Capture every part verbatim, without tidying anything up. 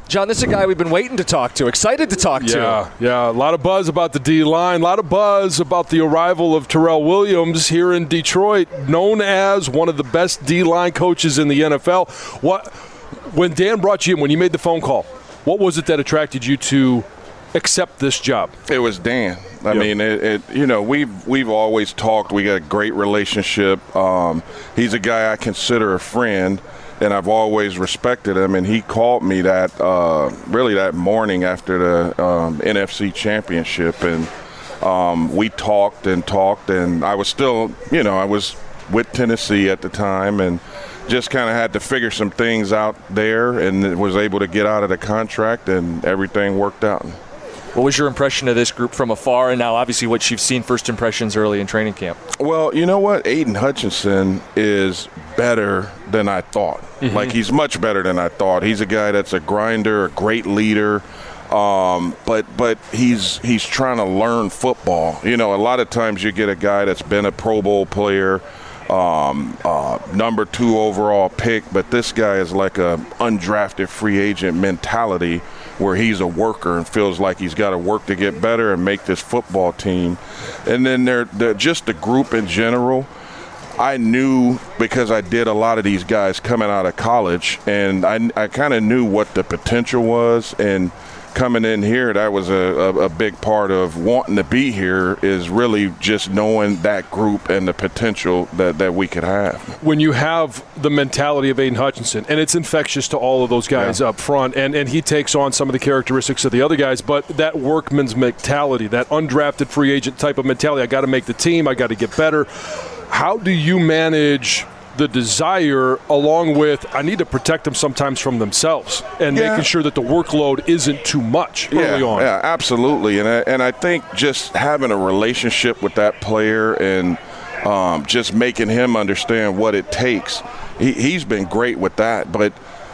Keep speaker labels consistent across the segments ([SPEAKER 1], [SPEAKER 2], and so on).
[SPEAKER 1] John, this is a guy we've been waiting to talk to, excited to talk to.
[SPEAKER 2] Yeah, yeah. A lot of buzz about the D-line, a lot of buzz about the arrival of Terrell Williams here in Detroit, known as one of the best D-line coaches in the N F L. What, when Dan brought you in, when you made the phone call, what was it that attracted you to accept this job?
[SPEAKER 3] It was Dan. I
[SPEAKER 2] Yep.
[SPEAKER 3] mean, it, it. You know, we've we've always talked. We got a great relationship. Um, he's a guy I consider a friend, and I've always respected him. And he called me that uh, really that morning after the um, N F C Championship, and um, we talked and talked. And I was still, you know, I was with Tennessee at the time, and just kind of had to figure some things out there, and was able to get out of the contract, and everything worked out.
[SPEAKER 1] What was your impression of this group from afar, and now obviously what you've seen first impressions early in training camp?
[SPEAKER 3] Well, you know what? Aiden Hutchinson is better than I thought. Mm-hmm. Like, he's much better than I thought. He's a guy that's a grinder, a great leader, um, but but he's he's trying to learn football. You know, a lot of times you get a guy that's been a Pro Bowl player, um, uh, number two overall pick, but this guy is like a undrafted free agent mentality, where he's a worker and feels like he's got to work to get better and make this football team. And then they're, they're just the group in general. I knew, because I did a lot of these guys coming out of college, and I, I kind of knew what the potential was. And coming in here, that was a, a, a big part of wanting to be here, is really just knowing that group and the potential that, that we could have.
[SPEAKER 2] When you have the mentality of Aiden Hutchinson, and it's infectious to all of those guys
[SPEAKER 3] yeah.
[SPEAKER 2] up front, and, and he takes on some of the characteristics of the other guys, but that workman's mentality, that undrafted free agent type of mentality, I got to make the team, I got to get better. How do you manage the desire, along with I need to protect them sometimes from themselves, and
[SPEAKER 3] yeah.
[SPEAKER 2] making sure that the workload isn't too much early
[SPEAKER 3] yeah,
[SPEAKER 2] on?
[SPEAKER 3] Yeah, absolutely. And I, and I think just having a relationship with that player, and um, just making him understand what it takes, he, he's been great with that. But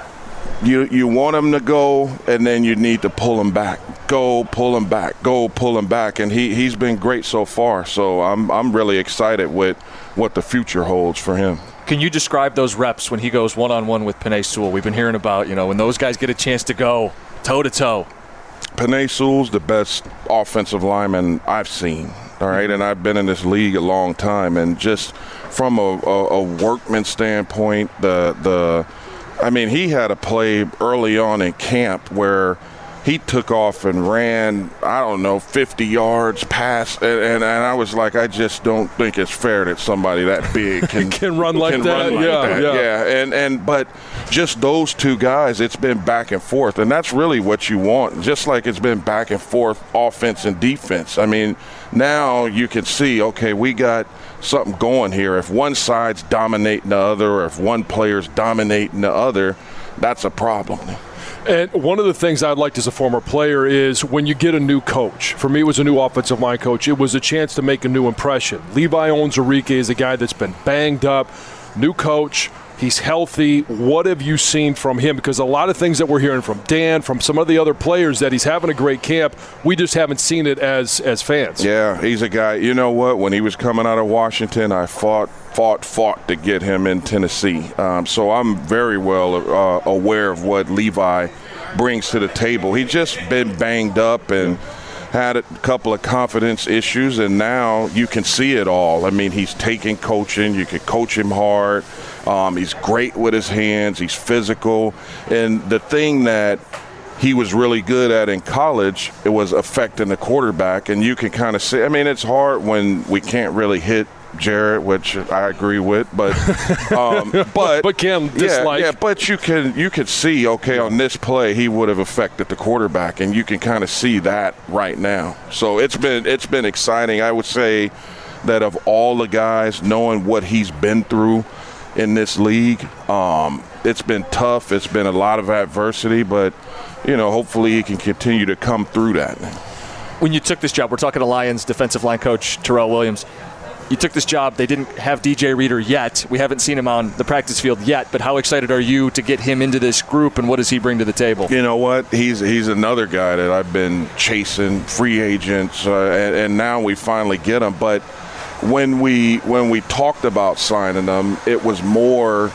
[SPEAKER 3] you you want him to go, and then you need to pull him back. Go, pull him back. Go, pull him back. And he, he's been great so far. So I'm I'm really excited with what the future holds for him.
[SPEAKER 1] Can you describe those reps when he goes one-on-one with Penei Sewell? We've been hearing about, you know, when those guys get a chance to go toe-to-toe.
[SPEAKER 3] Penei Sewell's the best offensive lineman I've seen, all right? And I've been in this league a long time. And just from a, a, a workman standpoint, the the I mean, he had a play early on in camp where he took off and ran, I don't know, fifty yards past, and, and, and I was like, I just don't think it's fair that somebody that big can,
[SPEAKER 2] can run like
[SPEAKER 3] can
[SPEAKER 2] that.
[SPEAKER 3] Run like
[SPEAKER 2] yeah,
[SPEAKER 3] that.
[SPEAKER 2] yeah,
[SPEAKER 3] yeah. And and but just those two guys, it's been back and forth, and that's really what you want. Just like it's been back and forth, offense and defense. I mean, now you can see, okay, we got something going here. If one side's dominating the other, or if one player's dominating the other, that's a problem.
[SPEAKER 2] And one of the things I'd liked as a former player is when you get a new coach. For me, it was a new offensive line coach. It was a chance to make a new impression. Levi Onwuzurike is a guy that's been banged up. New coach. He's healthy. What have you seen from him? Because a lot of things that we're hearing from Dan, from some of the other players, that he's having a great camp. We just haven't seen it as as fans.
[SPEAKER 3] Yeah, he's a guy. You know what? When he was coming out of Washington, I fought, fought, fought to get him in Tennessee. Um, so I'm very well uh, aware of what Levi brings to the table. He's just been banged up and had a couple of confidence issues, and now you can see it all. I mean, he's taking coaching. You can coach him hard. Um, he's great with his hands. He's physical. And the thing that he was really good at in college, it was affecting the quarterback. And you can kind of see, I mean, it's hard when we can't really hit Jarrett, which I agree with, but um, but
[SPEAKER 2] but Cam dislike.
[SPEAKER 3] Yeah, yeah, but you can you can see, okay, on this play he would have affected the quarterback, and you can kind of see that right now. So it's been it's been exciting. I would say that of all the guys, knowing what he's been through in this league, um, it's been tough. It's been a lot of adversity, but you know, hopefully he can continue to come through that.
[SPEAKER 1] When you took this job, we're talking to Lions defensive line coach Terrell Williams. You took this job. They didn't have D J Reader yet. We haven't seen him on the practice field yet, but how excited are you to get him into this group, and what does he bring to the table?
[SPEAKER 3] You know what? He's he's another guy that I've been chasing, free agents, uh, and, and now we finally get him. But when we when we talked about signing him, it was more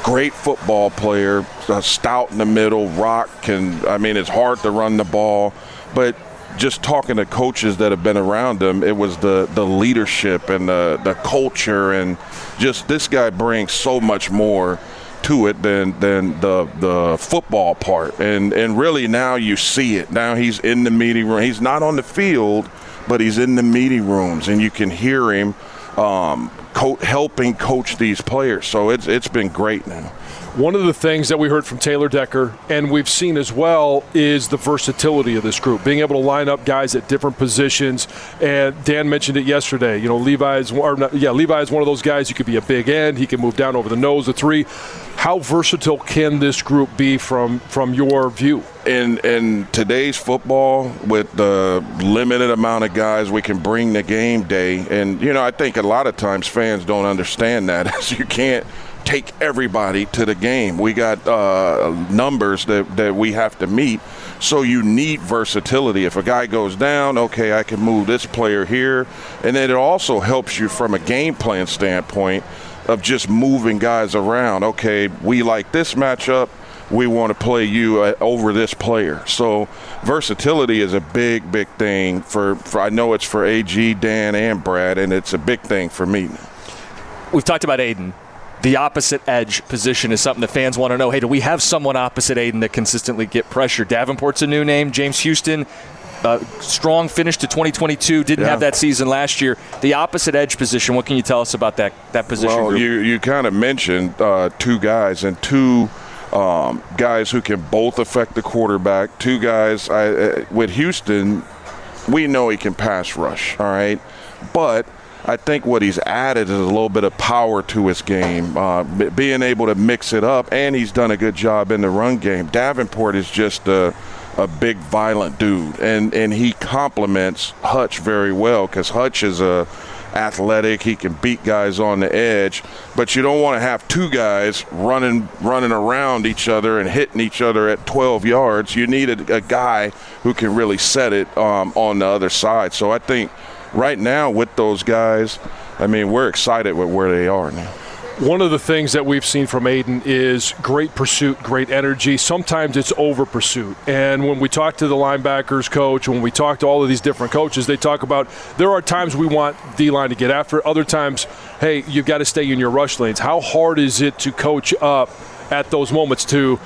[SPEAKER 3] great football player, uh, stout in the middle, rock, can, I mean, it's hard to run the ball. But just talking to coaches that have been around him, it was the, the leadership and the, the culture, and just this guy brings so much more to it than than the the football part. And and really now you see it. Now he's in the meeting room. He's not on the field, but he's in the meeting rooms, and you can hear him um, co- helping coach these players. So it's it's been great now.
[SPEAKER 2] One of the things that we heard from Taylor Decker, and we've seen as well, is the versatility of this group, being able to line up guys at different positions. And Dan mentioned it yesterday. You know, Levi is, or not, yeah, Levi is one of those guys. He could be a big end. He can move down over the nose, a three. How versatile can this group be from from your view?
[SPEAKER 3] In in today's football, with the limited amount of guys we can bring to game day, and you know, I think a lot of times fans don't understand that, as you can't take everybody to the game. We got uh, numbers that, that we have to meet, so you need versatility. If a guy goes down, okay, I can move this player here, and then it also helps you from a game plan standpoint of just moving guys around. Okay, we like this matchup, we want to play you uh, over this player. So versatility is a big, big thing for, for, I know it's for A G, Dan, and Brad, and it's a big thing for me.
[SPEAKER 1] We've talked about Aiden. The opposite edge position is something the fans want to know. Hey, do we have someone opposite Aiden that consistently get pressure? Davenport's a new name. James Houston, uh, strong finish to twenty twenty-two, didn't
[SPEAKER 3] Yeah.
[SPEAKER 1] have that season last year. The opposite edge position, what can you tell us about that, that position
[SPEAKER 3] Well,
[SPEAKER 1] group?
[SPEAKER 3] you, you kind of mentioned uh, two guys and two um, guys who can both affect the quarterback. Two guys, I, uh, with Houston, we know he can pass rush, all right? But I think what he's added is a little bit of power to his game, uh, b- being able to mix it up, and he's done a good job in the run game. Davenport is just a, a big, violent dude, and, and he complements Hutch very well, because Hutch is a athletic. He can beat guys on the edge, but you don't want to have two guys running running around each other and hitting each other at twelve yards. You need a, a guy who can really set it um, on the other side. So I think right now with those guys, I mean, we're excited with where they are now.
[SPEAKER 2] One of the things that we've seen from Aiden is great pursuit, great energy. Sometimes it's over pursuit. And when we talk to the linebackers coach, when we talk to all of these different coaches, they talk about there are times we want D-line to get after it. Other times, hey, you've got to stay in your rush lanes. How hard is it to coach up at those moments to,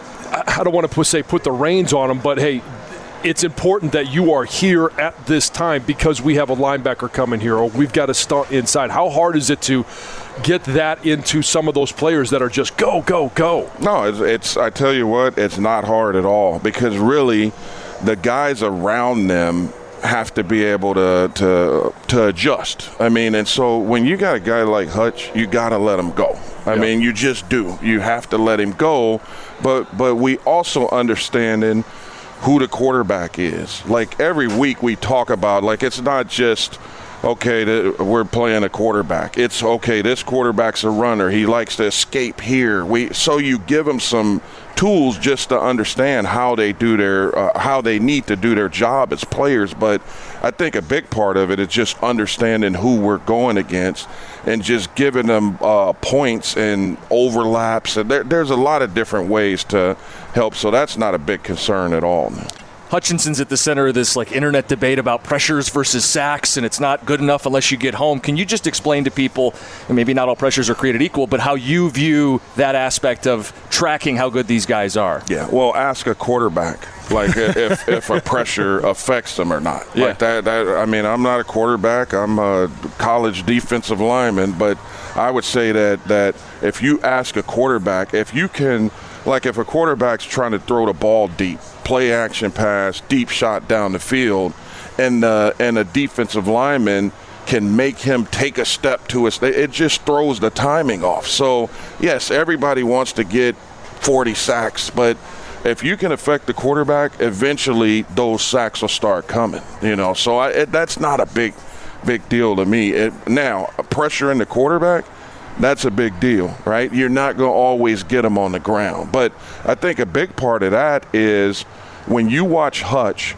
[SPEAKER 2] I don't want to say put the reins on them, but hey, it's important that you are here at this time because we have a linebacker coming here, or we've got to stunt inside. How hard is it to get that into some of those players that are just go, go, go?
[SPEAKER 3] No, it's, it's I tell you what, it's not hard at all, because really the guys around them have to be able to to to adjust. I mean, and so when you got a guy like Hutch, you got to let him go. I
[SPEAKER 2] Yep.
[SPEAKER 3] mean, you just do. You have to let him go, but but we also understanding who the quarterback is. Like every week we talk about, like it's not just, okay, th- we're playing a quarterback. It's, okay, this quarterback's a runner. He likes to escape here. We So you give them some tools just to understand how they do their, uh, how they need to do their job as players. But I think a big part of it is just understanding who we're going against and just giving them uh, points and overlaps. And there, there's a lot of different ways to help, so that's not a big concern at all.
[SPEAKER 1] Hutchinson's at the center of this like internet debate about pressures versus sacks, and it's not good enough unless you get home. Can you just explain to people, and maybe not all pressures are created equal, but how you view that aspect of tracking how good these guys are?
[SPEAKER 3] Yeah, well, ask a quarterback, like if, if a pressure affects them or not.
[SPEAKER 1] Yeah.
[SPEAKER 3] Like that, that. I mean, I'm not a quarterback. I'm a college defensive lineman, but I would say that that if you ask a quarterback, if you can, like if a quarterback's trying to throw the ball deep, play action pass, deep shot down the field, and uh, and a defensive lineman can make him take a step to us, it just throws the timing off. So, yes, everybody wants to get forty sacks, but if you can affect the quarterback, eventually those sacks will start coming. You know, so I, it, that's not a big, big deal to me. It, now, pressure in the quarterback, that's a big deal, right? You're not going to always get them on the ground. But I think a big part of that is when you watch Hutch,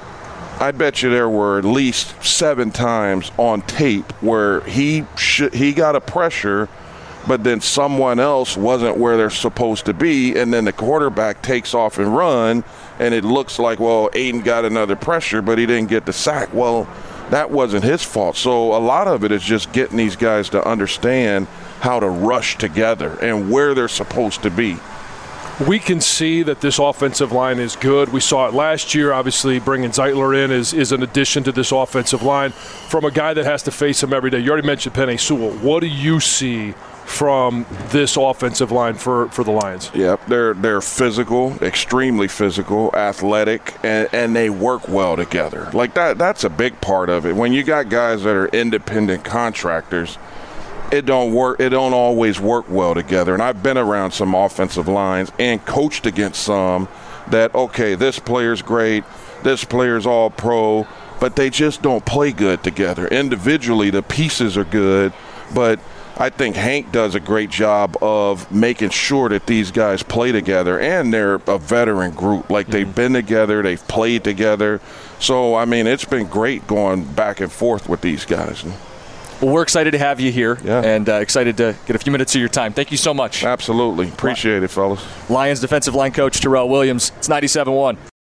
[SPEAKER 3] I bet you there were at least seven times on tape where he sh- he got a pressure but then someone else wasn't where they're supposed to be, and then the quarterback takes off and run, and it looks like, well, Aiden got another pressure, but he didn't get the sack. Well, that wasn't his fault. So a lot of it is just getting these guys to understand how to rush together and where they're supposed to be.
[SPEAKER 2] We can see that this offensive line is good. We saw it last year. Obviously, bringing Zeitler in is, is an addition to this offensive line from a guy that has to face him every day. You already mentioned Penei Sewell. What do you see from this offensive line for, for the Lions?
[SPEAKER 3] Yep, they're they're physical, extremely physical, athletic, and, and they work well together. Like that, that's a big part of it. When you got guys that are independent contractors, it don't work. It don't always work well together. And I've been around some offensive lines and coached against some that, okay, this player's great, this player's all pro, but they just don't play good together. Individually, the pieces are good, but I think Hank does a great job of making sure that these guys play together, and they're a veteran group. Like, they've mm-hmm. been together, they've played together. So, I mean, it's been great going back and forth with these guys.
[SPEAKER 1] Well, we're excited to have you here,
[SPEAKER 3] yeah.
[SPEAKER 1] and uh, excited to get a few minutes of your time. Thank you so much.
[SPEAKER 3] Absolutely. Appreciate it, fellas.
[SPEAKER 1] Lions defensive line coach Terrell Williams. It's ninety-seven one.